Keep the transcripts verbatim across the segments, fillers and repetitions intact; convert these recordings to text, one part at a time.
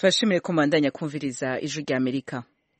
Tubashimire ko mubandanya kumviriza ijwi rya Amerika.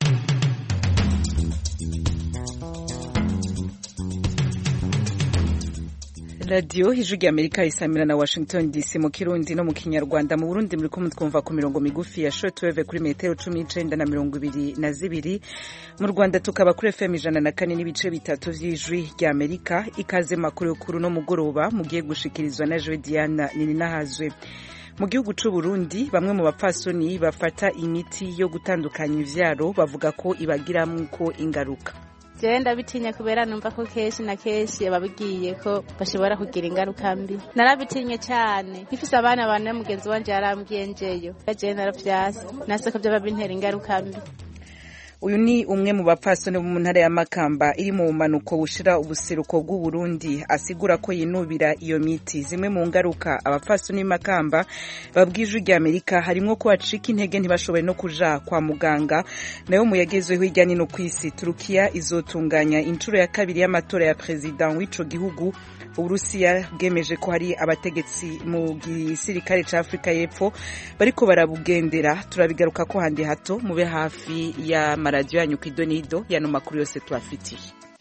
Radio ijwi rya Amerika isamira na Washington D C mu Kirundi no mu Kinyarwanda. Mu Burundi muri kumwe twumva ku mirongo migufi ya shortwave kuri metero cumi n'icenda na mirongo ibiri na zibiri. Mu Rwanda tukaba kuri F M ijana na kane n'ibice bitatu vy'ijwi rya Amerika. Ikaze makuru y'ukuru no mugoroba mugiye gushikirizwa na Joe Diana Nininahazwe. Mu gihugu c'u Burundi bamwe mu bapfasoni bafata imiti yo gutandukanya ivyaro bavuga ko ibagiramwo ingaruka. Jewe ndabitinya kubera numva ko kenshi na kenshi ababigiye ko bashobora kugira ingaruka mbi. Narabitinye cyane. Nkifise abana bane mugenzi wanje yarambwiye njeyo. Jewe naravyase. Nase ko byaba bintera ingaruka mbi. Uyu ni umwe mu bapfasoni mu ntara ya Makamba iri mu manuko bushira ubuseruko bw'u Burundi asigura ko yinubira iyo miti. Zimwe mu ngaruka abapfasoni Makamba babwije rya Amerika harimo ko bacika intege ntibashoboye no kuja kwa muganga. Nayo mu yagezweho hirya no kwisi Turukiya izotunganya incuro ya kabiri y'amatora ya president w'ico gihugu. Uburusiya bwemeje ko hari abategetsi mu gisirikare ca Afrika y'Epfo bariko barabugendera. Turabigaruka ko handi hato mube hafi ya radio yanyu kidonido yano makuru yose twafitiye.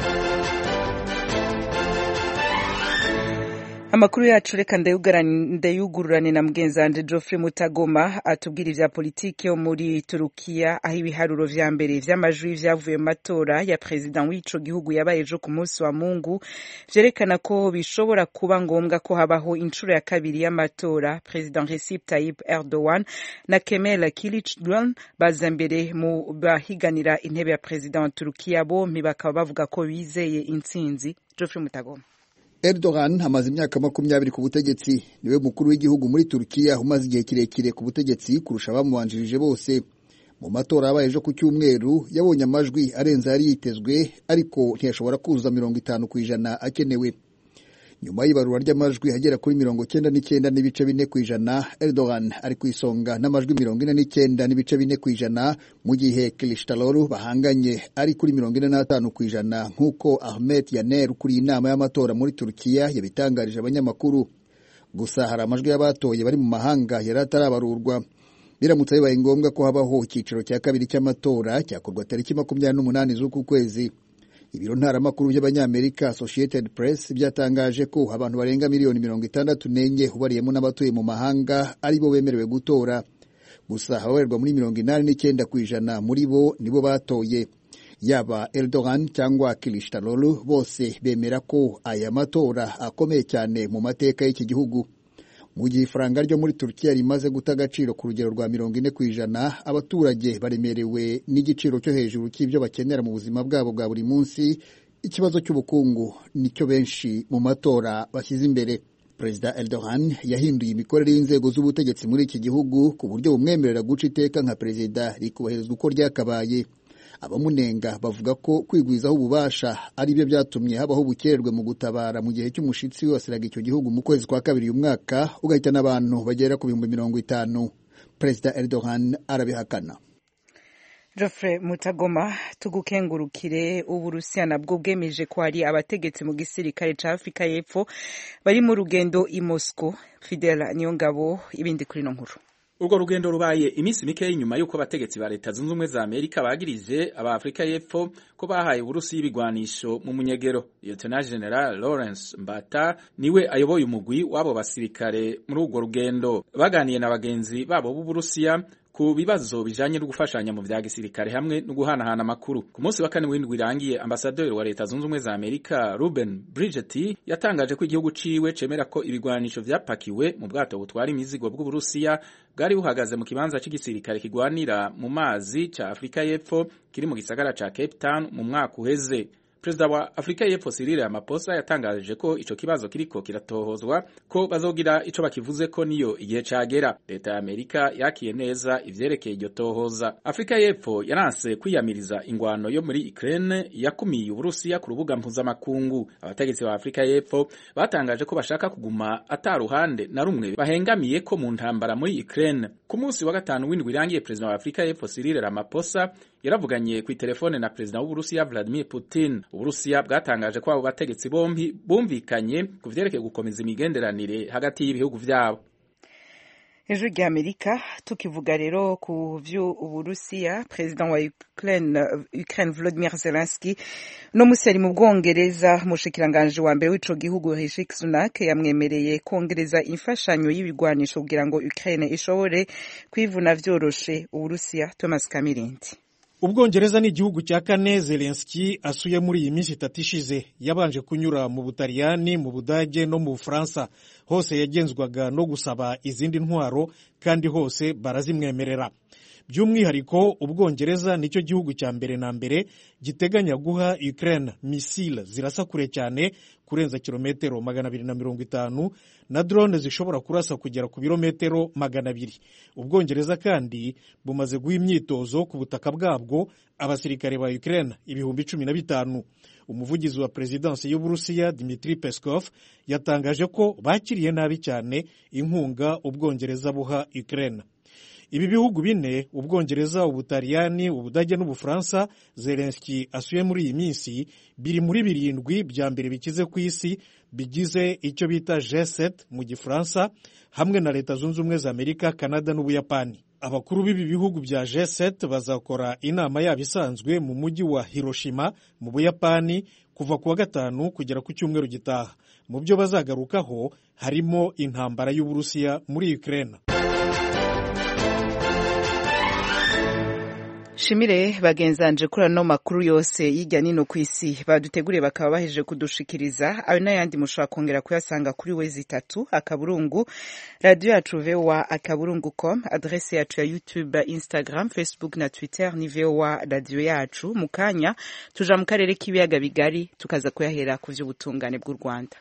Amakuru yacu reka ndayugururane na mugenzi wanje Geoffrey Mutagoma atubwira ivya politiki yo muri Turukiya aho ibiharuro vya mbere vy'amajwi vyavuye mu matora ya president w'ico gihugu yabaye ejo ku munsi wa Mungu vyerekana ko bishobora kuba ngombwa ko habaho incuro ya kabiri y'amatora. President Recep Tayyip Erdogan na Kemal Kılıçdaroğlu baza mbere mu bahiganira intebe ya president wa Turukiya bompi bakaba bavuga ko bizeye intsinzi. Geoffrey Mutagoma. Erdogan amaze imyaka makumyabiri ku butegetsi, niwe mukuru w'igihugu muri Turukiya umaze igihe kirekire ku butegetsi kurusha abamubanjirije bose. Mu matora yabaye ejo ku cyumweru yabonye amajwi arenze yari yitezwe, ariko ntiyashobora kuzuza mirongo itanu ku ijana akenewe. Nyuma y'ibarura ry'amajwi hagera kuri mirongo cyenda n'icyenda n'ibice bine ku ijana, Erdogan ari ku isonga n'amajwi mirongo ine n'icyenda n'ibice bine ku ijana, mu gihe Kılıçdaroğlu bahanganye ari kuri mirongo ine n'atanu ku ijana, nk'uko Ahmet Yaner ukuriye inama y'amatora muri Turukiya yabitangarije abanyamakuru. Gusa hari amajwi y'abatoye bari mu mahanga yari atarabarurwa. Biramutse bibaye ngombwa ko habaho icyiciro cya kabiri cy'amatora cyakorwa tariki makumyabiri n'umunani z'uku kwezi. Ibiro ntaramakuru by'abanyamerika Associated Press byatangaje ko abantu barenga miliyoni mirongo itandatu n'enye ubariyemo n'abatuye mu mahanga ari bo bemerewe gutora. Gusa habarerwa muri mirongo inani n'icyenda ku ijana muri bo nibo batoye. Yaba Erdogan cyangwa Kılıçdaroğlu bose bemera ko aya matora akomeye cyane mu mateka y'iki gihugu. Mu gihe ifaranga ryo muri Turkiya rimaze guta agaciro ku rugero rwa mirongo ine ku ijana, abaturage baremerewe n'igiciro cyo hejuru cy'ibyo bakenera mu buzima bwabo bwa buri munsi. Ikibazo cy'ubukungu nicyo benshi mu matora bashyize imbere. Perezida Erdogan yahinduye imikorere y'inzego z'ubutegetsi muri iki gihugu ku buryo bumwemerera guca iteka nka perezida rikubahirizwa uko ryakabaye. Abamunenga bavuga ko kwigwizaho ububasha ari byo byatumye habaho ubukererwe mu gutabara mu gihe cy'umushitsi wasiraga icyo gihugu mu kwezi kwa kabiri uyu mwaka ugahitana abantu bagera ku bihumbi mirongo itanu. Perezida Erdogan arabihakana. Geoffrey Mutagoma, tugukengurukire. Uburusiya nabwo bwemeje ko hari abategetsi mu gisirikare ca Afrika y'Epfo bari mu rugendo i Moscow. Fidel Niyongabo ibindi kuri no nkuru. Urwo rugendo rubaye iminsi mike inyuma yuko abategetsi ba leta zunze ubumwe za Amerika bagirije aba Afrika y'Epfo ko bahaye Uburusiya ibigwanisho mu munyegero. Lieutenant General Lawrence Mbata niwe ayoboye umugwi wabo basirikare muri urwo rugendo. Baganiye na bagenzi babo b'Uburusiya ku bibazo bijanye no gufashanya mu vya gisirikare hamwe no guhanahana amakuru. Ku munsi wa kane w'indwi irangiye, ambasaderi wa leta zunze ubumwe za Amerika Ruben Bridget yatangaje ko igihugu ciwe cemera ko ibigwanisho vyapakiwe mu bwato butwara imizigo bw'Uburusiya bwari buhagaze mu kibanza c'igisirikare kigwanira mu mazi ca Afrika y'Epfo kiri mu gisagara ca Cape Town mu mwaka uheze. Perezida wa Afrika y'Epfo Cyril Ramaphosa yatangaje ko ico kibazo kiriko kiratohozwa ko bazogira ico bakivuze ko niyo igihe cagera. Leta ya Amerika yakiye neza ivyerekeye iryo tohoza. Afrika y'Epfo yaranse kwiyamiriza ingwano yo muri Ukraine yakumiye Uburusiya ku rubuga mpuzamakungu. Abategetsi ba Afrika y'Epfo batangaje ko bashaka kuguma ataruhande na rumwe bahengamiye ko mu ntambara muri Ukraine. Ku munsi wa gatanu w'indwi irangiye, Perezida wa Afrika y'Epfo Cyril Ramaphosa yaravuganye ku telefone na Perezida w'Uburusiya Vladimir Putin. Uburusiya bwatangaje ko abo bategetsi bombi bumvikanye ku vyerekeye gukomeza imigenderanire hagati y'ibihugu vyabo. Ijwi rya Amerika tukivuga rero ku vy'Uburusiya, President wa Ukraine, Ukraine Volodymyr Zelensky no musi ari mu Bwongereza, umushikiranganje wa mbere w'ico gihugu Rishi Sunak yamwemereye kongereza imfashanyo y'ibigwanisho kugira ngo Ukraine ishobore kwivuna vyoroshe Uburusiya. Thomas Kamirindi. Ubwongereza ni igihugu cya kane Zelensky asuye muri iyi minsi itatu ishize. Yabanje kunyura mu Butaliyani, mu Budage no mu Bufaransa. Hose yagenzwaga no gusaba izindi ntwaro kandi hose barazimwemerera. By'umwihariko Ubwongereza nicyo gihugu cya mbere na mbere giteganya guha Ukraine misile zirasa kure cyane kurenza kilometero magana abiri na mirongo itanu na drone zishobora kurasa kugera ku birometero magana abiri. Ubwongereza kandi bumaze guha imyitozo ku butaka bwabwo abasirikare ba Ukraine ibihumbi cumi na bitanu. Umuvugizi wa Presidence y'Uburusiya Dmitry Peskov yatangaje ko bakiriye nabi cyane inkunga Ubwongereza buha Ukraine. Ibi bihugu bine, Ubwongereza, Ubutaliyani, Ubudage n'Ubufaransa, Zelensky asuye muri iyi minsi, biri muri birindwi bya mbere bikize ku isi bigize icyo bita G sept mu Gifaransa, hamwe na Leta Zunze Ubumwe za Amerika, Canada n'Ubuyapani. Abakuru b'ibi bihugu bya G sept bazakora inama yabo isanzwe mu mujyi wa Hiroshima mu Buyapani kuva kuwa gatanu kugera ku cyumweru gitaha. Mu byo bazagarukaho harimo intambara y'Uburusiya muri Ukraine. Shimire bagenzanje kuri ano makuru yose y'ijya nino ku isi baduteguriye bakaba bahejeje kudushikiriza. Ayo n'ayandi mushobora kongera kuyasanga kuri wezi itatu akaburungu radio yacu V O A akaburungu com, adresse yacu ya YouTube, Instagram, Facebook na Twitter ni V O A radio yacu. Mukanya tuja mu karere k'ibiyaga bigari tukaza kuyahera ku vy'ubutungane bw'u Rwanda.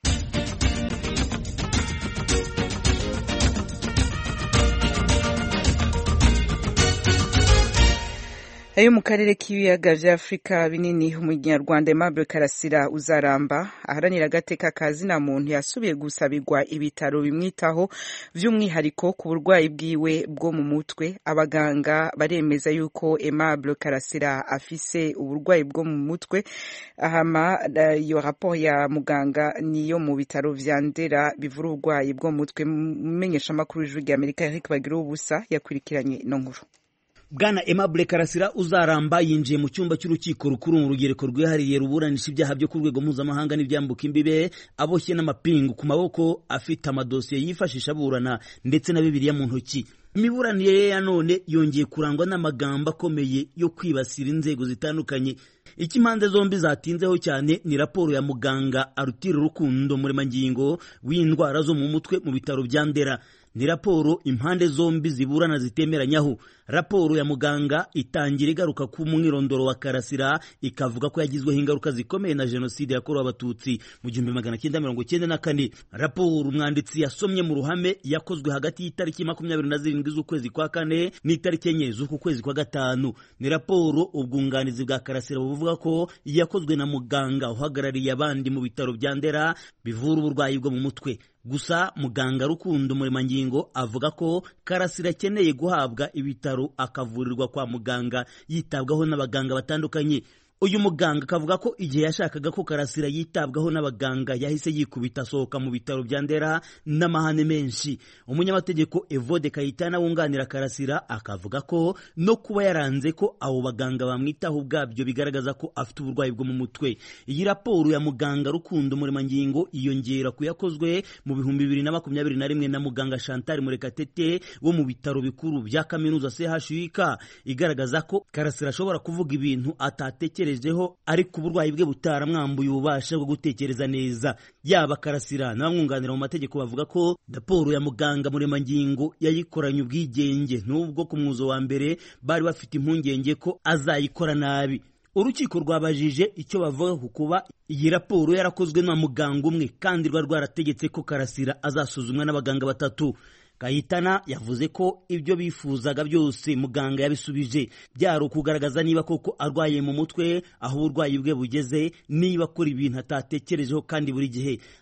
Ayo mu karere k'ibiyaga vya Afrika binini, umunyarwanda Aimable Karasira uzaramba aharanira agateka kazina muntu yasubiye gusabirwa ibitaro bimwitaho vy'umwihariko ku burwayi bwiwe bwo mu mutwe. Abaganga baremeza yuko Aimable Karasira afise uburwayi bwo mu mutwe. Ahama iyo rapport ya muganga niyo mu bitaro vya Ndera bivura uburwayi bwo mu mutwe. Mumenyesha makuru y'Ijwi rya Amerika Eric Bagirubusa yakurikiranye no nkuru. Bwana Aimable Karasira uzaramba yinjiye mu cyumba cy'urukiko rukuru mu rugereko rwihariye ruburanisha ibyaha byo ku rwego mpuzamahanga n'ibyambuka imbibe, aboshye n'amapingu ku maboko, afite amadosiye yifashisha aburana ndetse na Bibiliya mu ntoki. Imiburanire ye ya none yongeye kurangwa n'amagambo akomeye yo kwibasira inzego zitandukanye. Ikimpande zombi zatinzeho cyane ni raporo ya muganga Arutira Rukundo Muremangingo w'indwara zo mu mutwe mu bitaro bya Ndera. Ni raporo impande zombi ziburana zitemeranyaho. Raporo ya muganga itangira igaruka ku mwirondoro wa Karasira, ikavuga ko yagizweho ingaruka zikomeye na jenoside yakorewe abatutsi mu gihumbi magana cyenda mirongo cyenda na kane. Raporo umwanditsi yasomye mu ruhame yakozwe hagati y'itariki makumyabiri na zirindwi z'ukwezi kwa kane n'itariki enye z'uku kwezi kwa gatanu. Ni raporo ubwunganizi bwa Karasira buvuga ko yakozwe na muganga uhagarariye abandi mu bitaro bya Ndera bivura uburwayi bwo mu mutwe. Gusa muganga Rukundo Muremangingo avuga ko Karasira akeneye guhabwa ibitaro akavurirwa kwa muganga yitabwaho n'abaganga batandukanye. Uyu muganga akavuga ko igihe yashakaga ko Karasira yitabwaho n'abaganga yahise yikubita asohoka mu bitaro bya Ndera n'amahane menshi. Umunyamategeko Evode Kayitana wunganira Karasira akavuga ko no kuba yaranze ko abo baganga bamwitaho ubwabyo bigaragaza ko afite uburwayi bwo mu mutwe. Iyi raporo ya muganga Rukundo Muremangingo iyongera kuyakozwe mu bihumbi bibiri na makumyabiri na rimwe na muganga Chantal Murekatete wo mu bitaro bikuru bya kaminuza C H U K, igaragaza ko Karasira ashobora kuvuga ibintu atatekera ariko uburwayi bwe butaramwambuye ububasha bwo gutekereza neza. Yaba Karasira n'abamwunganira mu mategeko bavuga ko raporo ya muganga Muremangingo yayikoranye ubwigenge, nubwo ku mwuzo wa mbere bari bafite impungenge ko azayikora nabi. Urukiko rwabajije icyo bavuga ku kuba iyi raporo yarakozwe na muganga umwe kandi rwa rwarategetse ko Karasira azasuzumwa n'abaganga batatu. Kayitana yavuze ko ibyo bifuzaga byose muganga yabisubije, byari ukugaragaza niba koko arwaye mu mutwe, aho uburwayi bwe bugeze, niba akora ibintu atatekerejeho kandi buri gihe.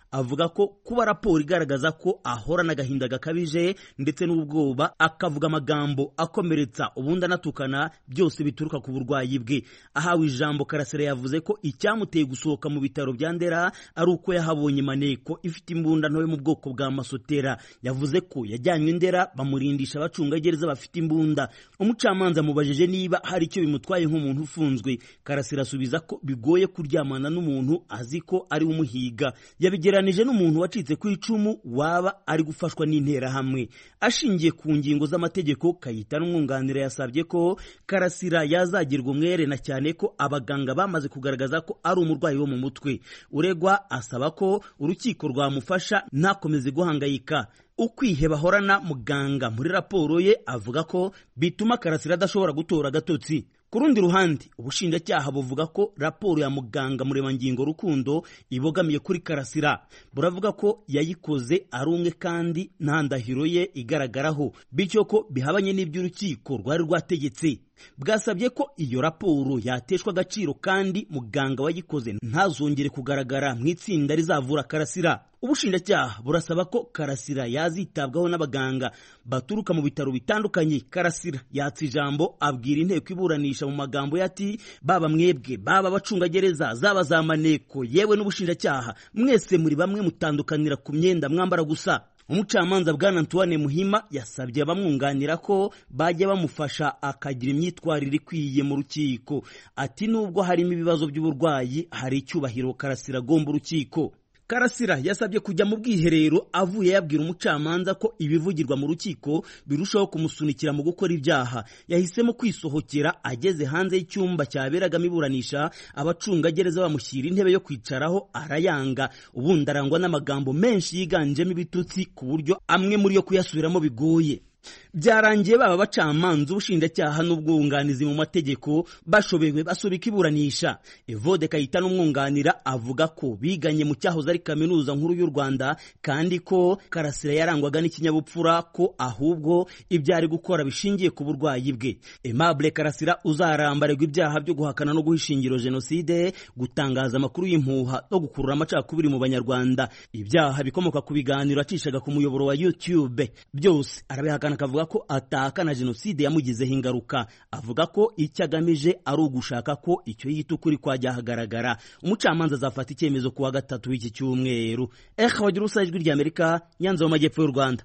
avuga ko kuba raporo igaragaza ko ahorana agahinda gakabije ndetse n'ubwoba akavuga amagambo akomeretsa ubundi anatukana byose bituruka ku burwayi bwe. Ahawe ijambo, Karasira yavuze ko icyamuteye gusohoka mu bitaro bya Ndera ari uko yahabonye maneko ifite imbunda ntoyo mu bwoko bwa masotera. Yavuze ko yajyanywe Ndera bamurindisha abacungagereza bafite imbunda. Umucamanza amubajije niba hari icyo bimutwaye nk'umuntu ufunzwe. Karasira asubiza ko bigoye kuryamana n'umuntu azi ko ari umuhiga. Yabigeranije n'umuntu wacitse ku icumu waba ari gufashwa n'intera hamwe. Ashingiye ku ngingo z'amategeko, Kayitana umwunganira yasabye ko Karasira yazagirwa umwere, na cyane ko abaganga bamaze kugaragaza ko ari umurwayi wo mu mutwe. Uregwa asaba ko urukiko rwamufasha ntakomeze guhangayika. Ukwiheba ahorana muganga muri raporo ye avuga ko bituma Karasira adashobora gutora agatotsi. Ku rundi ruhande, ubushinjacyaha buvuga ko raporo ya muganga Muremangingo Rukundo ibogamiye kuri Karasira. Buravuga ko yayikoze ari umwe kandi nta ndahiro ye igaragaraho, bityo ko bihabanye n'iby'urukiko rwari rwategetse. Bwasabye ko iyo raporo yateshwa agaciro kandi muganga wayikoze ntazongere kugaragara mu itsinda rizavura Karasira. Ubushinjacyaha burasaba ko Karasira yazitabwaho n'abaganga baturuka mu bitaro bitandukanye. Karasira yatse ijambo abwira inteko iburanisha mu magambo yati, baba mwebwe, baba abacungagereza, zaba za maneko, yewe n'ubushinjacyaha, mwese muri bamwe mutandukanira ku myenda mwambara gusa. Umucamanza Bwana Antoine Muhima yasabye abamwunganira ko bajya bamufasha akagira imyitwarire ikwiye mu rukiko. Ati nubwo harimo ibibazo by'uburwayi, hari icyubahiro Karasira agomba urukiko. Karasira yasabye kujya mu bwiherero avuye yabwira umucamanza ko ibivugirwa mu rukiko birushaho kumusunikira mu gukora ibyaha. Yahisemo kwisohokera. Ageze hanze y'icyumba cyaberagamo iburanisha, abacungagereza bamushyira intebe yo kwicaraho arayanga. Ubundi arangwa n'amagambo menshi yiganjemo ibitutsi ku buryo amwe muri yo kuyasubiramo bigoye. Byarangiye baba bacamanza, ubushinjacyaha n'ubwunganizi mu mategeko bashobewe basubika iburanisha. Evode Kayitana umwunganira avuga ko biganye mu cyahoze ari kaminuza nkuru y'u Rwanda kandi ko Karasira yarangwaga n'ikinyabupfura, ko ahubwo ibyo ari gukora bishingiye ku burwayi bwe. Aimable Karasira uzarambarirwa ibyaha byo guhakana no guhisha ingiro jenoside, gutangaza amakuru y'impuha no gukurura amacakubiri mu Banyarwanda, ibyaha bikomoka ku biganiro acishaga ku muyoboro wa YouTube, byose arabihakana akavuga ko atahakana jenoside yamugizeho ingaruka. Avuga ko icyo agamije ari ugushaka ko icyo yita ukuri kwajya hagaragara. Umucamanza azafata icyemezo kuwa gatatu w'iki cyumweru. Eka wagira usa ijwi ry'Amerika, Nyanza mu majyepfo y'u Rwanda.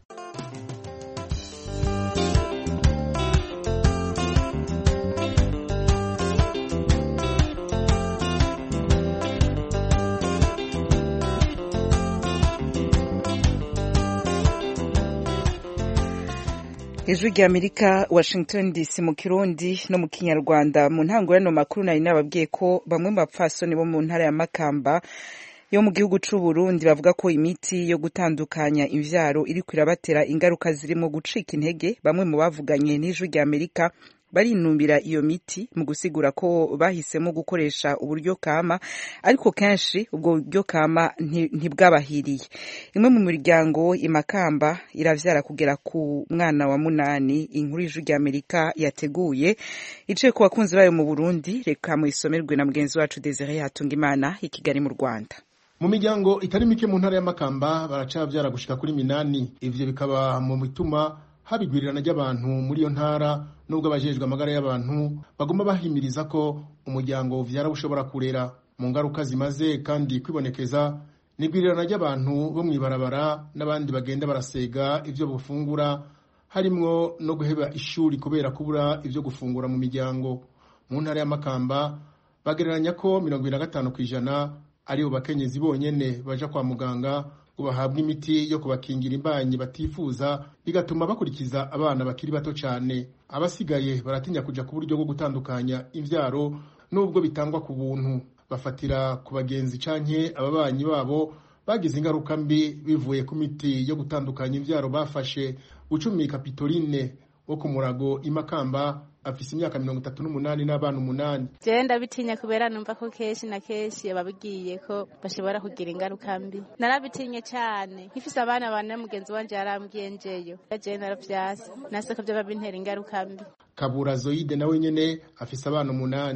Ijwi ry'Amerika, Washington D C mu Kirundi no mu Kinyarwanda. Mu ntangurano makuru nari nababwiye ko bamwe mu bapfasoni bo mu ntara ya Makamba yo mu gihugu c'u Burundi bavuga ko imiti yo gutandukanya imvyaro iri kwirabatera ingaruka zirimo gucika intege. Bamwe mu bavuganye n'Ijwi ry'Amerika barinumbira iyo miti mu gusigura ko bahisemo gukoresha uburyo kama, ariko kenshi ubwo buryo kama ntibwabahiriye. Imwe mu miryango Imakamba iravyara kugera ku mwana wa munani. Inkuru y'Ijwi ry'Amerika yateguye iciye ku bakunzi bayo mu Burundi, reka mu isomerwe na mugenzi wacu Desire Hatungimana i Kigali mu Rwanda. Mu miryango itari mike mu ntara ya Makamba baracavyara gushika kuri minani. Ivyo bikaba mu bituma habigwirirana ry'abantu muri iyo ntara, nubwo abajejwe amagara y'abantu bagomba bahimiriza ko umuryango uvyara ushobora kurera. Mu ngaruka zimaze kandi kwibonekeza nigwirirana ry'abantu bo mwibarabara n'abandi bagenda barasega ivyo bufungura, harimwo no guheba ishuri kubera kubura ivyo gufungura mu miryango. Mu ntara ya Makamba bagereranya ko mirongo ibiri na gatanu kw'ijana ari bo bakenyezi bonyene baja kwa muganga ngo bahabwe imiti yo kubakingira imbanyi batifuza, bigatuma bakurikiza abana bakiri bato cyane. Abasigaye baratinya kuja ku buryo bwo gutandukanya imvyaro nubwo bitangwa ku buntu. Bafatira ku bagenzi canke ababanyi babo bagize ingaruka mbi bivuye ku miti yo gutandukanya imvyaro bafashe. Bucumi Kapitoline wo ku Murago Imakamba afise imyaka mirongo itatu n'umunani n'abana umunani. Je ndabitinya kubera numva ko keshi na keshi ababigiye ko bashobora kugira ingaruka mbi. Narabitinye cyane. Ifise abana bane mugenzi wanje yarambwiye njeyo. Je naravyasa. Nasaka byo babintera ingaruka mbi. Kabura Zoide nawe nyene afise abana umunani.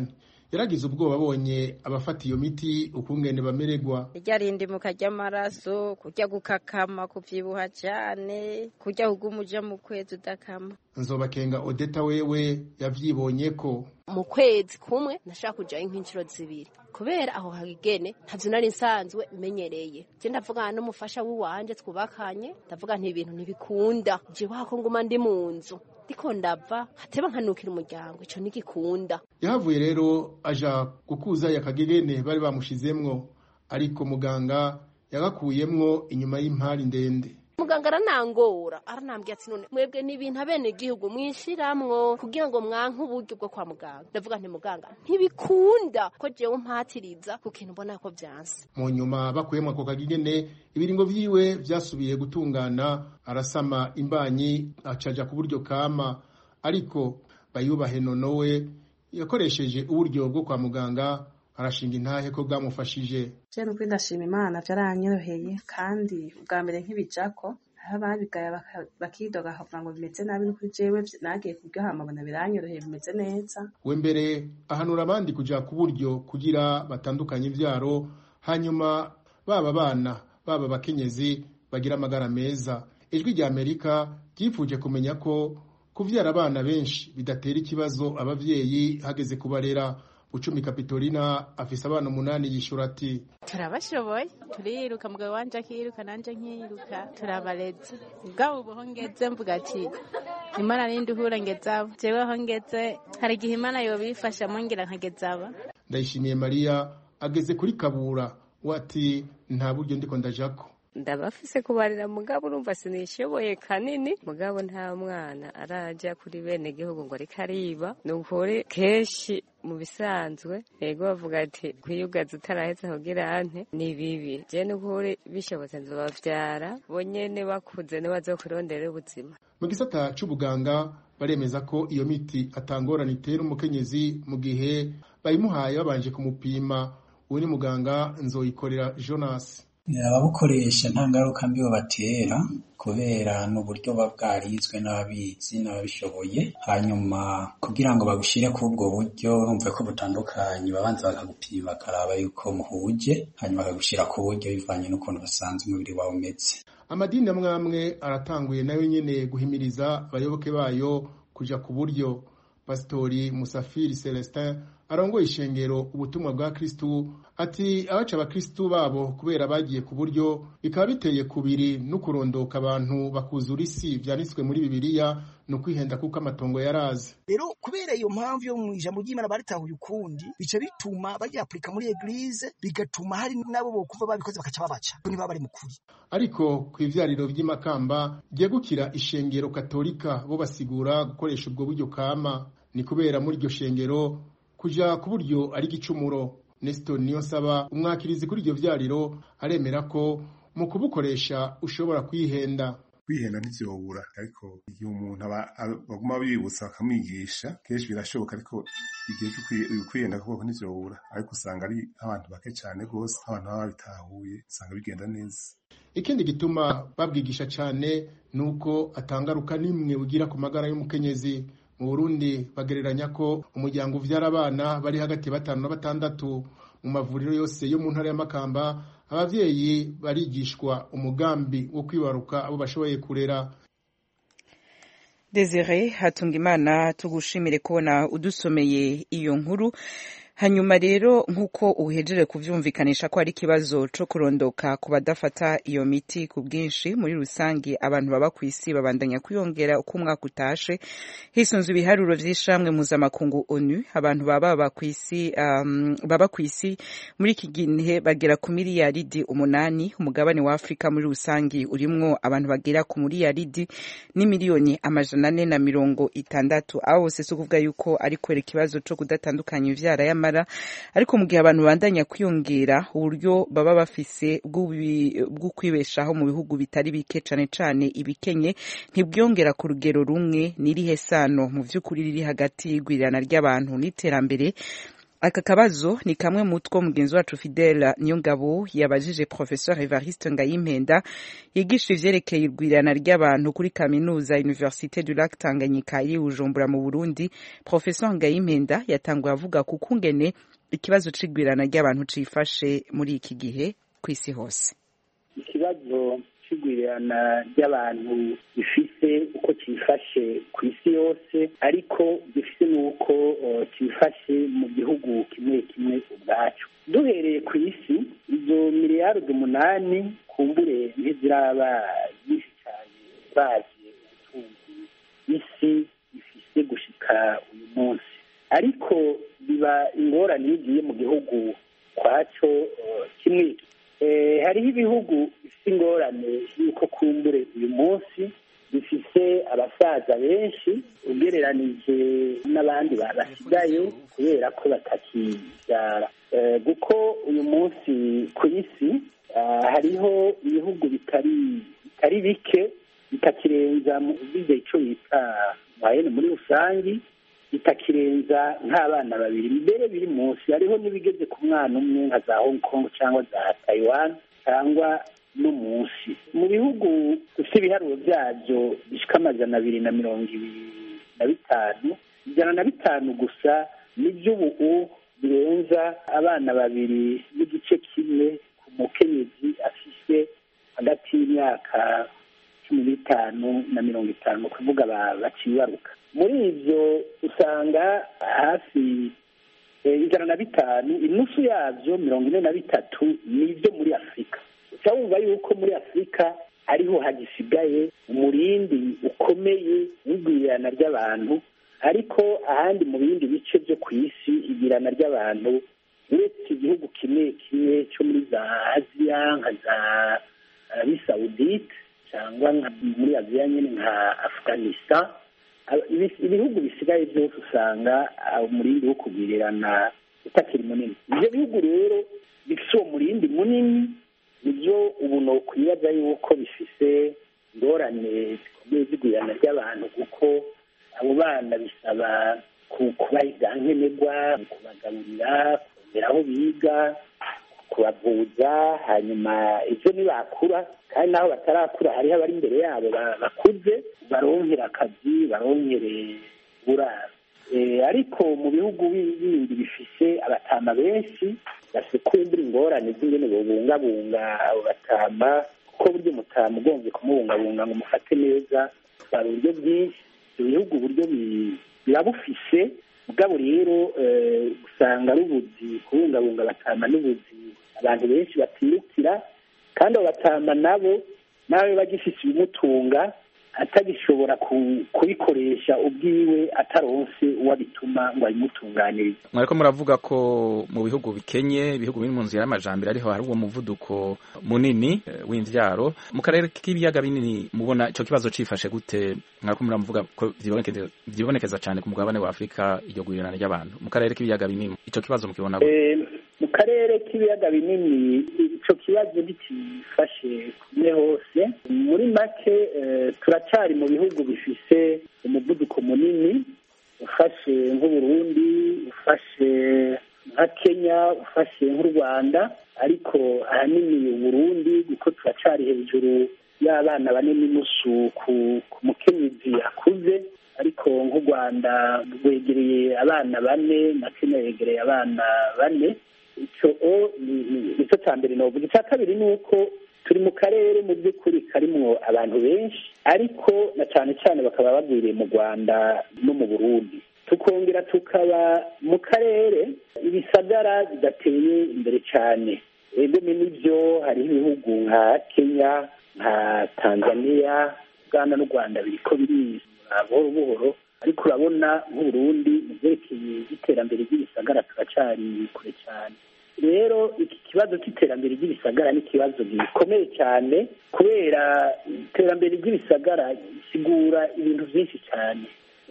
yaragize ubwoba abonye abafata iyo miti ukungene bamererwa. Irya rindimuka ry'amaraso, kurya gukakama, kuvyibuha cyane, kurya kugumuja mu kwezi udakama. Nzobakenga Odeta wewe yavyibonye ko mu kwezi kumwe nashaka kuja inkinciro zibiri kubera aho hagigene ntavyo nari nsanzwe menyereye. Je ndavugana n'umufasha w'iwanje twubakanye, ndavuga nti ibintu ntibikunda je wako nguma ndi mu nzu ndiko ndava hateba nkanukira umuryango, ico nigikunda. Yahavuye rero aja gukuza yakagegene bari bamushizemwo, ariko muganga yagakuyemwo inyuma y'impari ndende. Muganga aranangora aranambye ati none mwebwe n'ibintu abene gihugu mwishiramwo kugira ngo mwanke uburyo bwo kwa muganga. Ndavuga nti muganga ntibikunda ko jewe mpatiriza ku kintu mbona ko vyanse. Mu nyuma bakuyemwo ako kagigene ibiringo vyiwe vyasubiye gutungana, arasama imbanyi acaja ku buryo kama, ariko Bayubahe Nonowe yakoresheje uburyo bwo kwa muganga arashinga intahe ko bwamufashije. Je nuko ndashima Imana vyaranyoroheye, kandi ubwa mbere nk'ibijako ababigaya bakidoga akavuga ngo bimeze nabi, nuko jewe nagiye kubyo hamabona biranyoroheye bimeze neza. We mbere ahanura abandi kuja ku buryo kugira batandukanye ivyaro, hanyuma baba bana baba bakenyezi bagira amagara meza. Ijwi rya Amerika ryifuje kumenya ko kuvyara abana benshi bidatera ikibazo abavyeyi hageze kubarera. Bucumi Kapitolina afise abana umunani yishura ati turabashoboye, turiruka mugabo wanje akiruka nanje nkiruka, turabareze. Ubwabo ubu hongeze mvuga ati Imana nindi uhura ngezabo, jewe hongeze hari igihe Imana yobifasha mongira nkagezaba. Ndayishimiye Maria ageze kuri Kabura wati nta buryo ndiko ndajako. Ndabafise kubarira mugabo urumva sinishoboye kanini, mugabo nta mwana araja kuri bene gihugu ngo ariko ariba. Nukuri kenshi mu bisanzwe yego bavuga ati kwiyugaza utaraheza kugira ante ni bibi. Je nukuri bishobotse nzobavyara bonyene bakuze ne bazokurondera ubuzima. Mu gisata c'ubuganga baremeza ko iyo miti atangorana itera umukenyezi mu gihe bayimuhaye babanje kumupima. Uwo ni muganga Nzoyikorera Jonas. Ababukoresha nta ngaruka mbi batera kubera n'uburyo babwarizwe n'ababizi n'ababishoboye, hanyuma kugira ngo bagushire ku ubwo buryo urumva ko butandukanye babanza bakagupima bakaraba yuko muhuje, hanyuma bakagushira ku buryo bivanye n'ukuntu basanzwe umubiri wawe umeze. Amadini amwe amwe aratanguye nayo nyene guhimiriza abayoboke bayo kuja ku buryo. Pastori Musafiri Celestin arongoye ishengero ubutumwa bwa Kristu ati abaca abakristu babo kubera bagiye ku buryo bikaba biteye kubiri no kurondoka abantu bakuzura isi vyanditswe muri Bibiliya no kwihenda kuko amatongo yaraze. Rero kubera iyo mpamvu yo mu ijambo ry'Imana baritahuye ukundi bice bituma bajya aplika muri eglise, bigatuma hari nabo bokuva babikoze bakaca babaca niba bari mukuri. Ariko ku ivyariro vy'imakamba ryegukira ishengero katolika bo basigura gukoresha ubwo buryo kama ni kubera muri iryo shengero kuja ku buryo ari gicumuro. Nestor Niyonsaba umwakirizi kuri iryo vyariro aremera ko mu kubukoresha ushobora kwihenda. Kwihenda ntivyobura, ariko iyo umuntu baguma bibutsa bakamwigisha kenshi birashoboka, ariko igihe cyo kwihenda koko ntivyobura, ariko usanga ari abantu bake cyane gose, abantu baba bitahuye usanga bigenda neza. Ikindi gituma babwigisha cyane nuko atangaruka nimwe ugira ku magara y'umukenyezi. Mu Burundi bagereranya ko umuryango uvyara abana bari hagati batanu na batandatu. Mu mavuriro yose yo mu ntara ya Makamba abavyeyi barigishwa umugambi wo kwibaruka abo bashoboye kurera. Desire Hatungimana tugushimire kubona udusomeye iyo nkuru. Hanyuma rero nkuko uhejeje kuvyumvikanisha ko ari kibazo cyo kurondoka ku badafata iyo miti ku bwinshi muri rusangi, abantu baba ku isi babandanya kwiyongera uko umwaka utashe. Hisunzwe ibiharuro vy'ishamwe mpuzamakungu ONU, abantu baba baba ku isi um, baba ku isi muri iki gihe bagera ku miliyaridi umunani. Umugabane wa Afrika muri rusangi urimwo abantu bagera ku miliyaridi ni miliyoni amajana ane na mirongo itandatu. Aho bose sukuvuga yuko ari kwera kibazo cyo kudatandukanya ivyara y'ama, ariko mu gihe abantu bandanya kwiyongera uburyo baba bafise bwo kwibeshaho mu bihugu bitari bike cane cane ibikenye ntibwongera ku rugero rumwe. Nirihe sano mu vy'ukuri riri hagati y'igwirirana ry'abantu n'iterambere aka kabazo ni kamwe mutwo mugenzi wacu Fidela Niyongabo yabajije Professeur Evariste Ngayimpenda yigisha ivyerekeye irwirana ry'abantu kuri kaminuza Université du Lac Tanganyika iri Bujumbura mu Burundi. Professeur Ngayimpenda yatanguye avuga ku kungene ikibazo c'irwirana ry'abantu cifashe muri iki gihe kw'isi hose. Ikibazo c'irwirana ry'abantu gifise uko cifashe kw'isi yose, ariko gifise n'uko cifashe mu gihugu kimwe kimwe ubwacu. Duhereye kw'isi, izo miliyaridi umunani kumbure ntiziraba nyinshi cyane bazi ubutunzi isi ifise gushika uyu munsi, ariko biba ingorane igiye mu gihugu kwaco kimwe. Hariho ibihugu bifite ingorane y'uko kumbure uyu munsi bifise abasaza benshi ugereranije n'abandi basigaye kubera ko batakibyara, kuko uyu munsi ku isi hariho ibihugu bitari bitari bike bitakirenza bize ico bita mayene muri rusangi, bitakirenza nk'abana babiri, mbere biri munsi. Hariho n'ibigeze ku mwana umwe nka za Hong Kong cyangwa za Taiwan cyangwa no munsi. Mu bihugu bifite ibiharuro byabyo bishika amajana abiri na mirongo ibiri na bitanu, ijana na bitanu gusa nibyo ubu birenza abana babiri n'igice kimwe ku mukenyezi afise hagati y'imyaka cumi n'itanu na mirongo itanu, kuvuga bacibaruka. Muri ivyo usanga hafi ijana na bitanu, inusu yavyo mirongo ine na bitatu nivyo muri Afurika. Uca wumva yuko muri Afurika ariho hagisigaye umurindi ukomeye w'igwirirana ry'abantu, ariko ahandi mu bindi bice vyo kw'isi igwirirana ry'abantu uretse igihugu kimwe kimwe cyo muri za Aziya nka za Arabi Saudite cyangwa muri Aziya nyine nka Afghanistan, ibihugu bisigaye byose usanga umurindi wo kugwirirana utakiri munini. Ivyo bihugu rero bifise uwo murindi munini nivyo ubu nokwibaza yuko bifise ingorane zikomeye z'igwirirana ry'abantu, kuko abo bana bisaba kubaha ivyankenerwa, kubagaburira, kongera aho biga, kubavuza, hanyuma ivyo nibakura kandi naho batarakura hariho abari imbere yabo bakuze baronkera akazi, baronkere burara. Ariko mu bihugu bindi bifise abatama benshi bafise kumbura ingorane z'ingene bobungabunga abo batama, kuko buryo umutama ugombye kumubungabunga ngo umufate neza hari uburyo bwinshi. Ibyo bihugu uburyo birabufise, mugabo rero usanga ari ubuzi kubungabunga abatama n'ubuzi abantu benshi batirukira, kandi abo batama nabo nawe bagifise ibimutunga atagishobora kubikoresha ubwiwe ataronse uwabituma ngo abimutunganirize. Mwariko muravuga ko mu bihugu bikenye, ibihugu biri mu nzira y'amajambere ariho hari uwo muvuduko munini w'imvyaro. Mu karere k'ibiyaga binini mubona ico kibazo cifashe gute? Mwariko muravuga ko vyibonekeza cyane ku mugabane wa Afrika iryo gwirirana ry'abantu. Mu karere k'ibiyaga binini ico kibazo mukibona gute? Mu karere k'ibiyaga binini ico kibazo gifashe kumwe hose. Muri make turacari mu bihugu bifise umuvuduko munini, ufashe nk'Uburundi, ufashe nka Kenya, ufashe nk'u Rwanda, ariko ahanini Uburundi kuko turacari hejuru y'abana bane n'inusu ku mukenyezi akuze, ariko nk'u Rwanda rwegereye abana bane na Kenya yegereye abana bane. Ico nico ca mbere novuga. Ica kabiri ni uko turi mu karere mu by'ukuri karimwo abantu benshi, ariko na cyane cyane bakaba bagwiriye mu Rwanda no mu Burundi. Tukongera tukaba mu karere ibisagara bidateye imbere cyane. Ego n'ibyo hari ibihugu nka Kenya, nka Tanzania, Uganda n'u Rwanda biriko birizura buhoro buhoro, ariko urabona nk'Uburundi mu byerekeye iterambere ry'ibisagara turacari kure cyane. Rero iki kibazo cy'iterambere ry'ibisagara ni ikibazo gikomeye cyane, kubera iterambere ry'ibisagara gisigura ibintu byinshi cyane.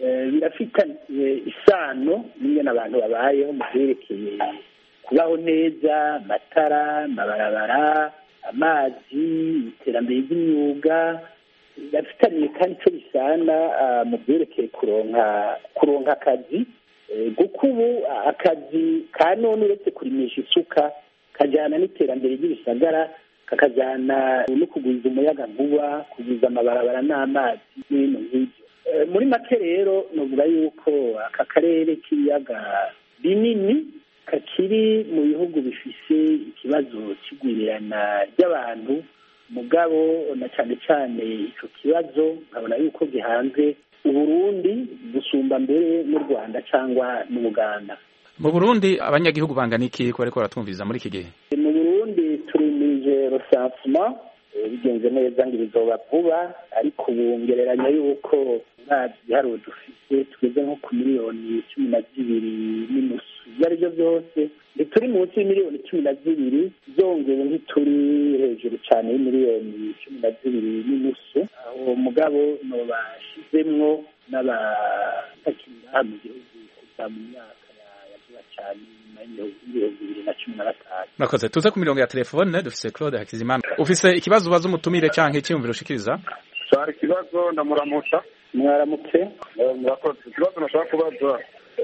Birafitanye isano n'ingene abantu babayeho mu byerekeye kubaho neza, amatara, amabarabara, amazi, iterambere ry'imyuga. Birafitanye kandi icyo bisana mu byerekeye kuronka kuronka akazi, kuko ubu akazi ka none uretse kurimisha isuka kajyana n'iterambere ry'ibisagara, kakajyana no kugwiza umuyaga nkuba, kugwiza amabarabara n'amazi n'ibintu nk'ibyo. Muri make rero novuga yuko aka karere k'ibiyaga binini kakiri mu bihugu bifise ikibazo cy'igwirirana ry'abantu, mugabo na cyane cyane icyo kibazo nkabona yuko gihanze Uburundi gusumba mbere n'u Rwanda cyangwa n'Uganda. Mu Burundi abanyagihugu bangana iki ko bariko baratwumviriza muri iki gihe? Mu Burundi turimije recensement bigenze neza ngo bizoba vuba, ariko bungereranya yuko nta giharuro dufite tugeze nko ku miliyoni cumi na zibiri n'inusu. Ibyo ari byo byose ntituri munsi y'imiliyoni cumi na zibiri, zongewe ntituri hejuru cyane y'imiliyoni cumi na zibiri n'inusu. Aho mugabo nobashizemwo n'abatakira mu gihugu kuva mu myaka ya vuba cyane nyuma y'ibihumbi bibiri na cumi na gatanu. Murakoze. Tuze ku mirongo ya telefone dufise Claude Hakizimana. Ufise ikibazo ubaza umutumire canke icyumviro ushikiriza? Cyari ikibazo ndamuramutsa. Mwaramutse. Murakoze. Ikibazo nashaka kubaza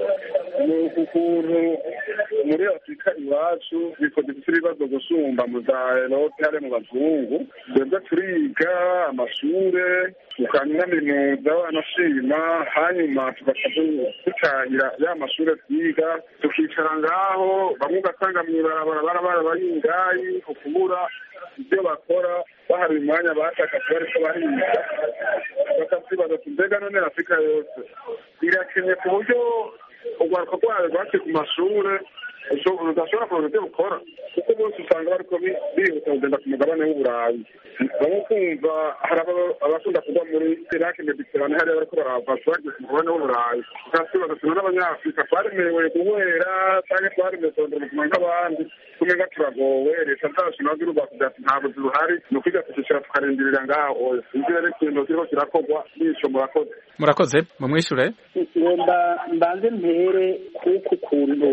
ni ukuntu muri Afurika iwacu bikoze dufite ibibazo gusumba mu za Erope hari mu bazungu. Twebwe turiga amashure tukanaminuza wanashima, hanyuma tugafata dutangira ya mashure twiga, tukicara ngaho bamwe ugasanga mw'ibarabara barabara bayingayi ukubura ibyo bakora bahari umwanya bashaka bariko bahiga, bakasibaza mbega none Afurika yose irakenye ku buryo urwaruka rwayo rwaciye ku mashure udashobora kuronka ibyo bukora, kuko bose usanga bariko bihuta kugenda ku mugabane w'Uburayi. Bamwe kumva hari abakunda kuba muri Iraki Mediterane hariya bariko barava bagiye ku mugabane w'Uburayi, ukasibaza tuna n'abanyafurika twaremewe guhera canke twaremewe kurondera ubuzima nk'abandi, kumenga turagowe. Leta zacu nazo zirubaka kugira ati ntabwo ziruhari, ni ukwiga tukicara tukarindirira ngaho. Sinzi rero ikintu kiriko kirakorwa n'ico. Murakoze. Murakoze. Mumwishure. Ngomba mbanze mpere kuko ukuntu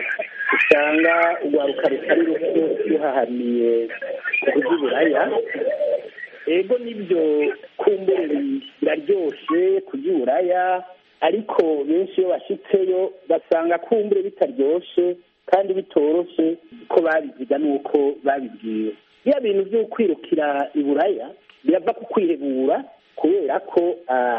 usanga urwaruka rutari ruto ruhahaniye kuvuga Uburaya. Ego nibyo kumbure biraryoshe kujya Uburaya, ariko benshi iyo bashitseyo basanga kumbure bitaryoshe kandi bitoroshe ko babiziga nuko babibwiwe. Bya bintu byo kwirukira i Buraya birava ku kwihebura, kubera ko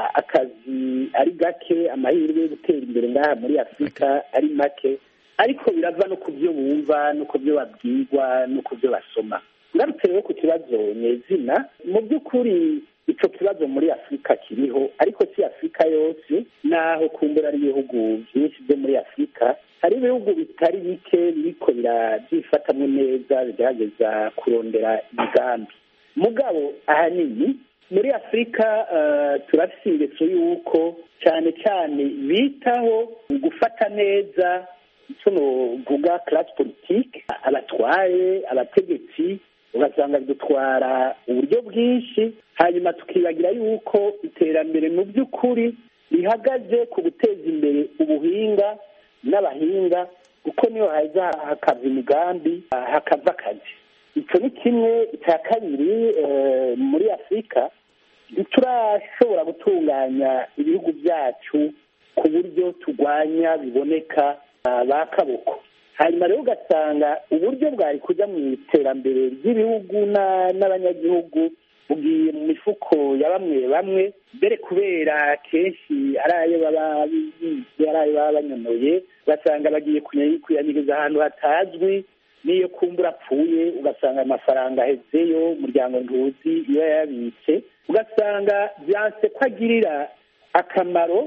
akazi ari gake, amahirwe yo gutera imbere ngaha muri Afurika ari make, ariko birava no ku byo bumva no ku byo babwirwa no ku byo basoma. Ngarutse rero ku kibazo nyezina, mu by'ukuri icyo kibazo muri Afurika kiriho, ariko si Afurika yose, naho kumbura ari ibihugu byinshi byo muri Afurika, hari ibihugu bitari bike biriko birabyifatamwo neza, bigerageza kurondera imigambi. Mugabo ahanini muri Afurika uh, turafise ingeso yuko cyane cyane bitaho gufata neza icyo novuga class politique, abatware abategetsi ugasanga bidutwara uburyo bwinshi, hanyuma tukibagira yuko iterambere mu by'ukuri rihagaze ku guteza imbere ubuhinga n'abahinga, kuko niyo haza hakava imigambi hakava akazi. Icyo ni kimwe. Icya kabiri, uh, muri Afurika turashobora gutunganya ibihugu byacu ku buryo turwanya biboneka ba kaboko. Hanyuma rero ugasanga uburyo bwari kujya mu iterambere ry'ibihugu n'abanyagihugu bugiye mu mifuko ya bamwe bamwe, mbere kubera kenshi ari ayo baba bize, ari ayo baba banyonoye, ugasanga bagiye kuyanyiriza ahantu hatazwi, n'iyo kumbura apfuye ugasanga amafaranga ahezeyo, umuryango ntuzi iyo yayabitse, ugasanga byanse ko agirira akamaro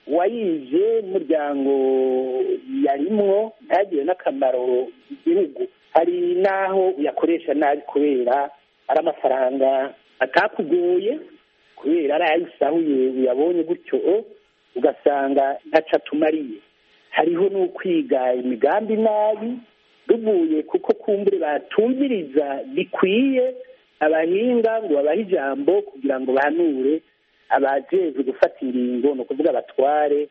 wayize umuryango yarimwo, ntagire n'akamaro igihugu. Hari n'aho uyakoresha nabi kubera ari amafaranga atakugoye, kubera ari ayisahuye uyabonye gutyo, ugasanga ntaco atumariye. Hariho n'ukwiga imigambi nabi ruvuye kuko kumbure batumviriza bikwiye abahinga ngo babahe ijambo kugira ngo bahanure abajejwe gufata ingingo, ni ukuvuga abatware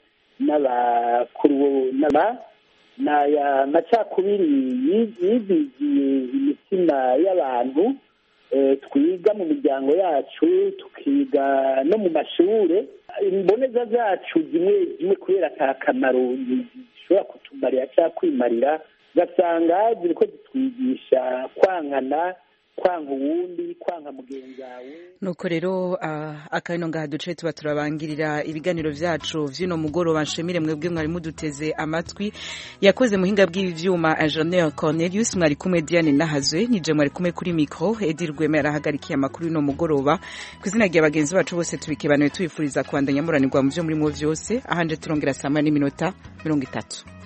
n'abakuru n'aba n'aya macakubiri yizigiye imitima y'abantu, twiga mu miryango yacu tukiga no mu mashure imboneza zacu zimwe zimwe kubera ata kamaro zishobora kutumarira cyangwa kwimarira ugasanga ziriko zitwigisha kwankana kwanka uwundi kwanka mugenzi wawe. Nuko rero uh, akano ngaha duce tuba turabangirira ibiganiro vyacu vyino mugoroba. Nshimire mwebwe mwari muduteze amatwi. Yakoze muhinga bw'ivyuma Engineer Cornelius, mwari kumwe Diane Nahazwe, nije mwari kumwe kuri micro Edir Rwema yarahagarikiye amakuru y'ino mugoroba. Kuzina rya bagenzi bacu bose tubikebanuye tubifuriza kwandanya muranirwa mu vyo muri mu vyose. Ahanje turongera saa moya n'iminota mirongo itatu.